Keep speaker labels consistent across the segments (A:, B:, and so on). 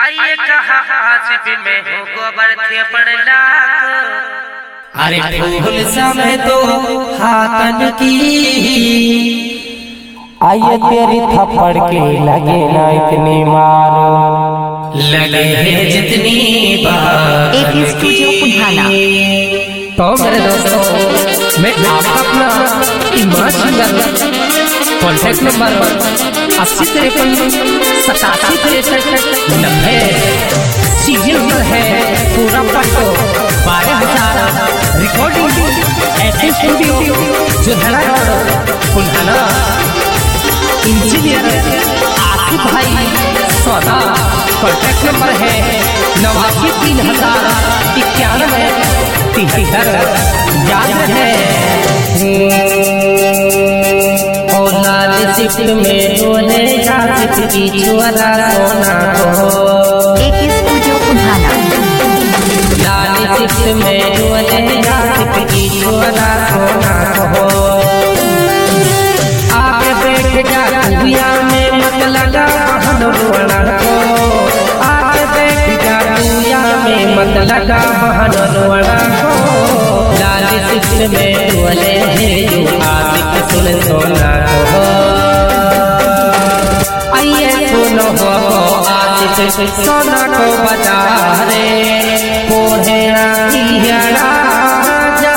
A: आइए कहाँ सिपी में हो गोबर थे पड़ना।
B: अरे फूल समय तो हाथन की आइए तेरी थप्पड़ के लगे ना इतनी मार लगे है जितनी बार तो मेरे दोस्तों मैं आपका अपना Iman singer contact number 8053879390 serial number है पूरा पट्टो 12,000 रिकॉर्डिंग ऐसे स्टूडियो जो है पुनहाना इंजीनियर आसिफ भाई सौदा कॉन्टैक्ट नंबर है 893091 याद है और लाल शिफ्ट में डोले जात की चुरा सोना हो लाल शिफ्ट में डोले जात की चुरा सोना हो आगे बैठ जा दुनिया में मत लगा बहन रोना हो आगे बैठ जा दुनिया में मत लगा बहन रोना हो लाल शिफ्ट में डोले जो आशिक सुन सोना हो आइए सुनो हो आशिक सोना को बता रे पोहे जा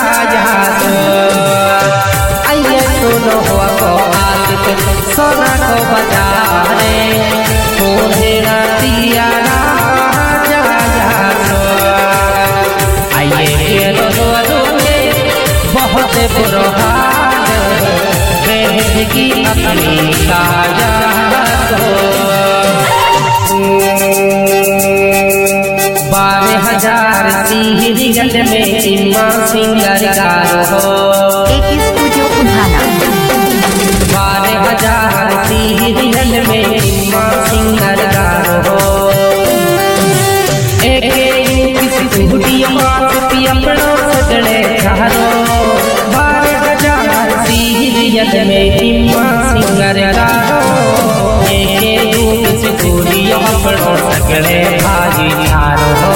B: आइए सुनो हो आशिक सोना को बता रे पोहे आइए बहुत बुरा हाल की अपनी काया को 12,000 सीरियल में ईमान सिंगर हो 12,000 सीरियल में ईमान सिंगर हो एक किसी बुढ़िया अपना सगड़े चारो 12,000 सीरियल में ईमान सिंगर हो किसी बुढ़िया अपना सगड़े भाजी चारो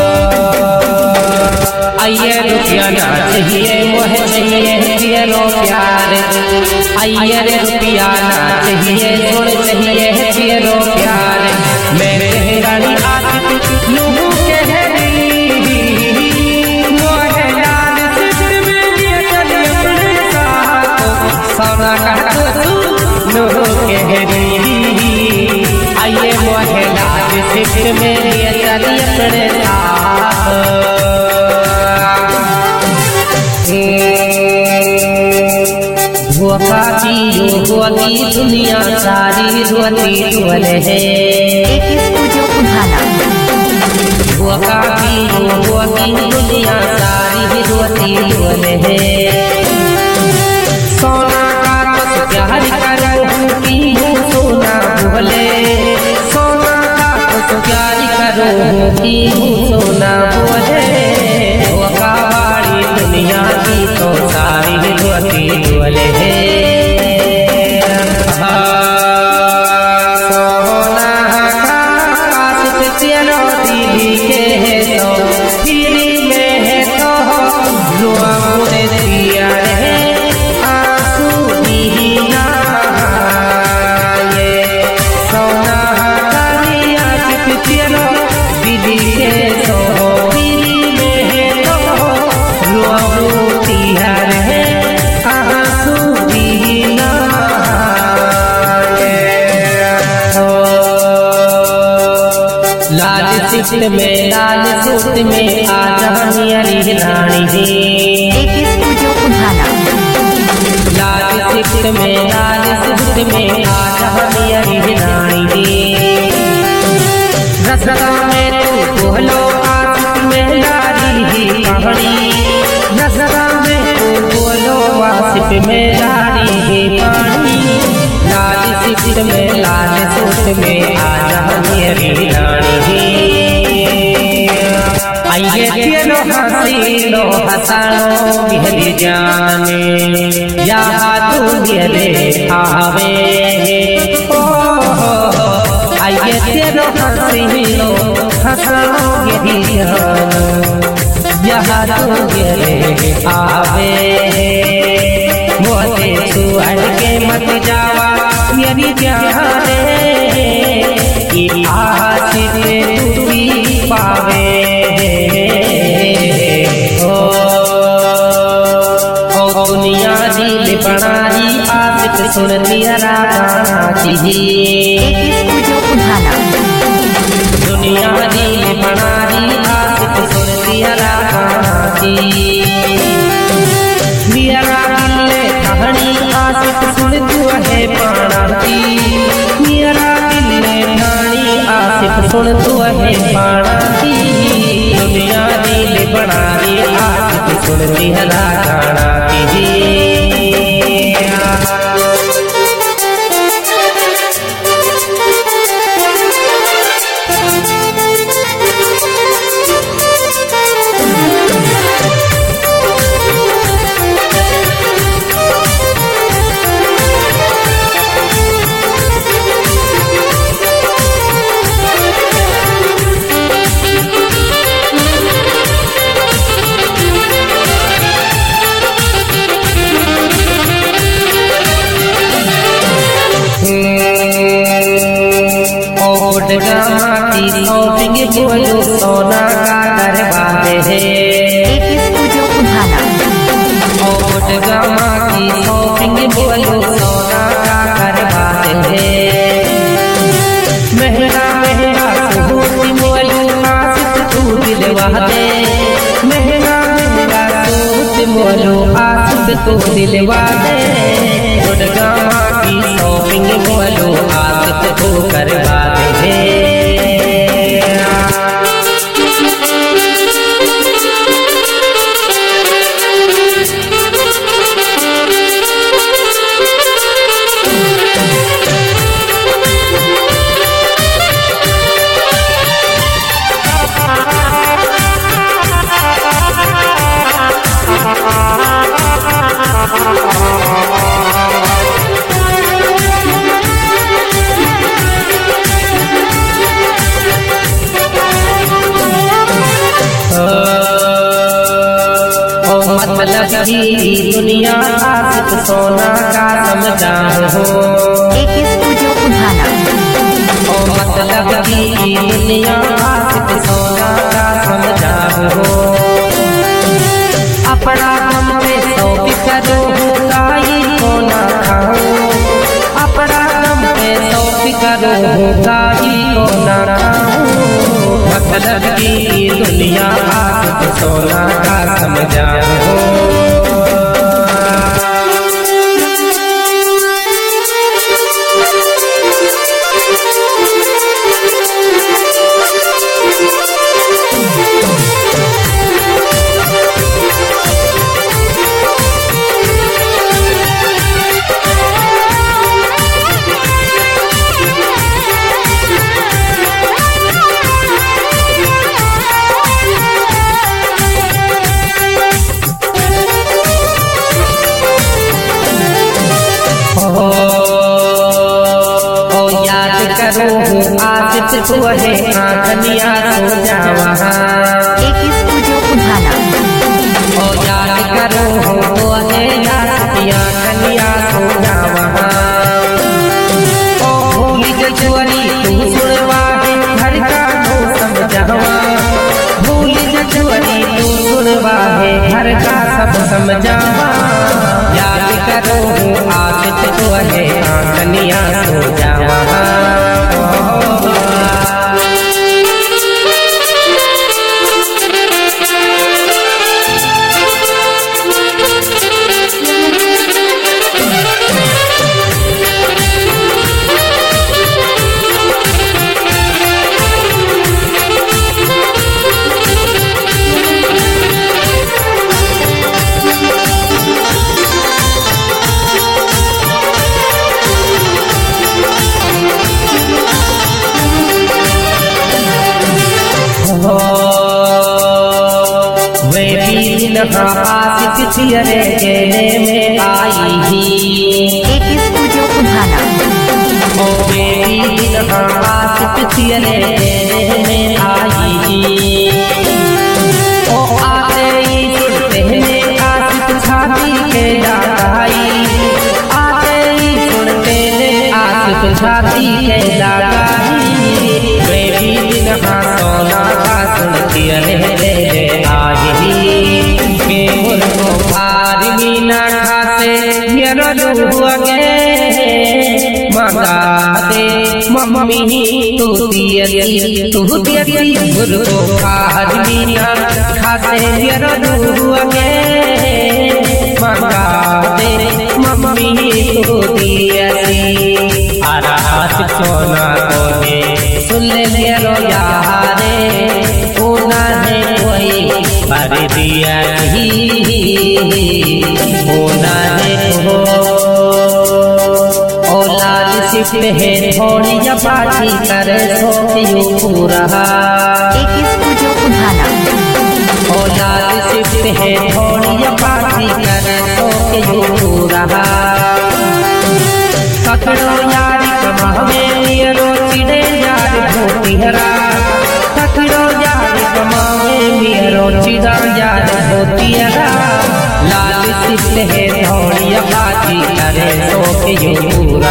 B: आइए रुपया ना चाहिए मोह चाहिए रो प्यार आइए रुपया ना चाहिए सोन चाहिए रो प्यार मेरे रानी आशिक लोगों के आइए मोहला शिफ्ट में चली अपने धोखा की दुनिया सारी रोती डोले है धोखा की दुनिया सारी रोती डोले है सोना का तो प्यार करो की सोना बोले सोना का तो प्यार करो की सोना बोले धोखा वाली दुनिया की तो सारी रोती डोले है सोना का आशिक तेरा दिल के है तो फिर में है तो रुआ मुझे दिया है लाल शिफ्ट में लाल सूट में आजा मेरी रानी लाल शिफ्ट में लाल सूट में आजा मेरी रानी रसदा में तू बोलो आशिक में लारी पहाड़ी रसदा में तू बोलो आशिक में लारी पानी लाल शिफ्ट में लाल सूट में आजा मेरी रानी आइए तेरो हसीनो हसानो मेरी जाने या तू मेरे आवे आइए जो हंसी लो हंसाओगे ही जानो यहाँ तो गिरे आवे मोते सुअर के मत जावा मेरी जाने कि आशिक तू ही पावे ओ दुनिया दिल बनारी आशिक सुन लिया दुनिया दिल बनारी आशिक सुन लिया कहानी आशिक सुन तू है पाणाती मेरा दिल कहानी आशिक सुन तू है पाणाती दुनिया दिल बनारी आशिक सुन लिया माटी शॉपिंग बोलो सोना का करवाते हैं माटी शॉपिंग बोलो सोना का करवाते हैं महंगा महंगा सूट बोलो आशिक तू दिलवाते महंगा महंगा सूट बोलो आशिक तू दिलवाते माटी शॉपिंग बोलो आशिक तू करवाते हैं मतलब की दुनिया आशिक सोना का समझा हो मतलब की दुनिया आशिक सोना का समझा हो अपना हम पे सौंप करो गाई सोना खाओ अपना हम पे सौंप करो गाई सोना खाओ मतलब की दुनिया आशिक सोना का समझा हो आशिक तू है आखनिया सो जावा ओ याद करो हो है आशिकिया कनिया सो जावा ओ भूली जजुअरी तू सुनवा है घर का तू समझावा भूली जजुअरी तू सुनवा है घर का सब समझावा याद करो आशिक तू है आखनिया सो जावा आशिक थियरे गेले में आई ही
C: एक स्टूडियो उठाना
B: ओ बेबी दिन आसिफ सियरे में आई। ओ आते ही सुनते में आसिफ छाती के लगाई। आते ही सुनते में आसिफ छाती के लगाई। वे भी दिन सोना का सुन सियरे में आई। के मुर्गो आदमी ना खाते मेरा हुआ गे मगा दे मम्मी तू दियती मुर्गो आदमी ना खाते मेरा हुआ गे मगा दे मम्मी तू दियती। आरात सोना कोने सुन ले मेरो यारे होना है कोई पर दिया होना है हो। औलाद सिर्फ है थोड़ी या बाती करे सो यूं पूरा।
C: जो उठाना
B: औलाद सिर्फ है थोड़ी या बाती करे सो यूं पूरा। पकड़ो यारी कमावे मेरो चिड़े यार भोतिहरा। पकड़ो यारी कमावे मेरो चिड़ा यार भोतिहरा। लाल सिर्फ है थोड़ी बाती करे सो यूं पूरा।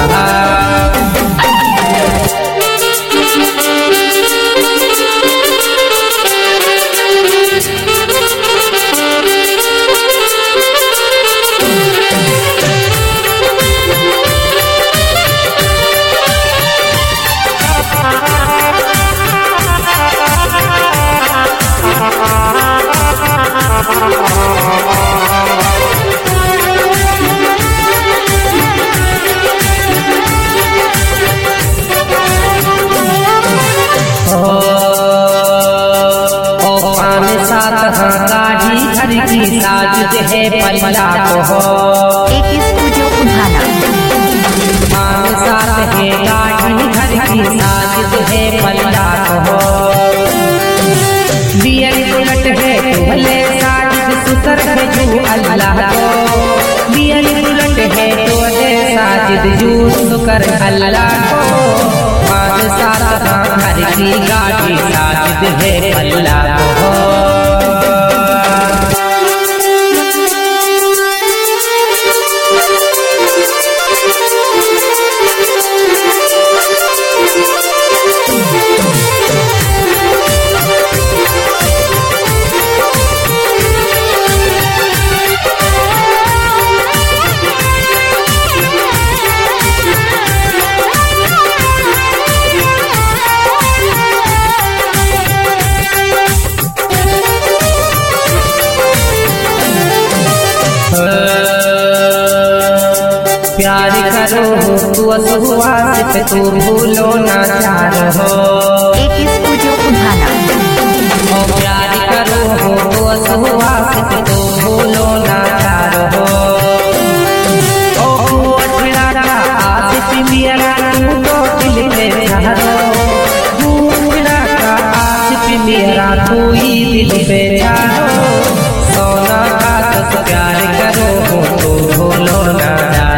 B: की साजिद है पल्ला को
C: जो उठाना
B: साथ है गाड़ी घर की साजिद है पल्ला को। बियर बुलेट है भले साजिद सुतर है जू अल्लाह को। बियर बुलेट है तोले साजिद जू सुकर अल्लाह को। साथ घर की गाड़ी साजिद है पल्ला को। प्यार करो तू असुआ से तू भूलो ना चार हो।
C: जो उठाना
B: ओ प्यार करो तू असुआ से तू भूलो ना चार हो। ओ अठड़ा का आसिफ मेरा तू तो दिल में चारो। अठड़ा का आसिफ मेरा तू ही दिल में चारो। सोना का तो प्यार करो तू भूलो ना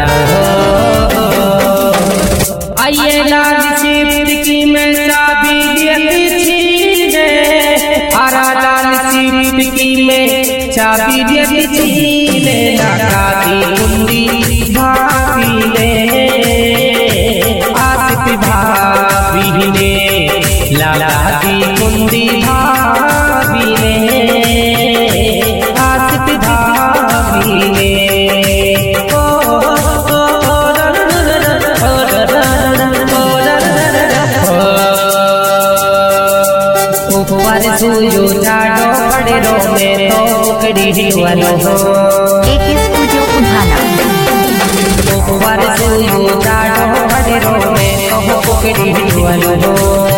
B: आइए लाल सिफ्ट की मैं चाबी देती छीने। आरा लाल सिफ्ट की मैं चाबी देती छीने। लगाती कुंडी भाभी ने आसिफ भाभी ने लगाती कुंडी भाभी ने आसिफ भाभी ने। सुयो जाडो पड़ेरो में तो कड़ी वालो हो।
C: जो उठाना
B: वर सुयो जाडो पड़ेरो में तो कड़ी वालो हो।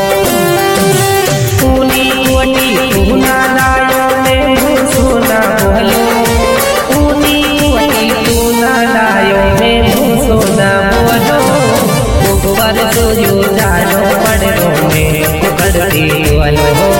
B: ऊनी कोटी तूना लायो में सोना बोलो। ऊनी कोटी तूना लायो में सोना बोलो। वर सुयो जाडो पड़ेरो में तो कड़ी वालो हो।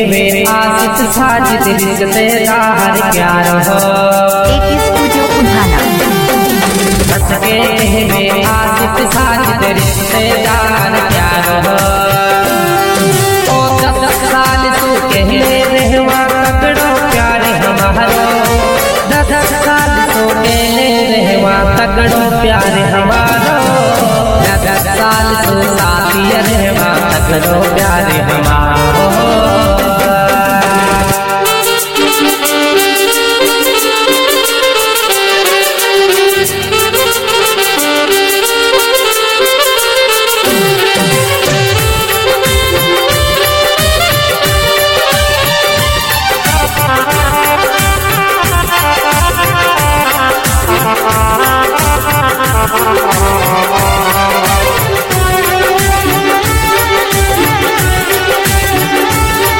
B: कहवे आशिष साजिद रिश्तेदार प्यार हो
C: AK Studio Udhana.
B: हंस के कहवे आशिष साजिद रिश्तेदार प्यार हो ओ 10 साल तू कहले रहवा तगड़ो प्यार हमारो 10 साल तू कहले रहवा तगड़ो प्यार हमारो 10 साल तू साथी रहवा तगड़ो प्यार हमारो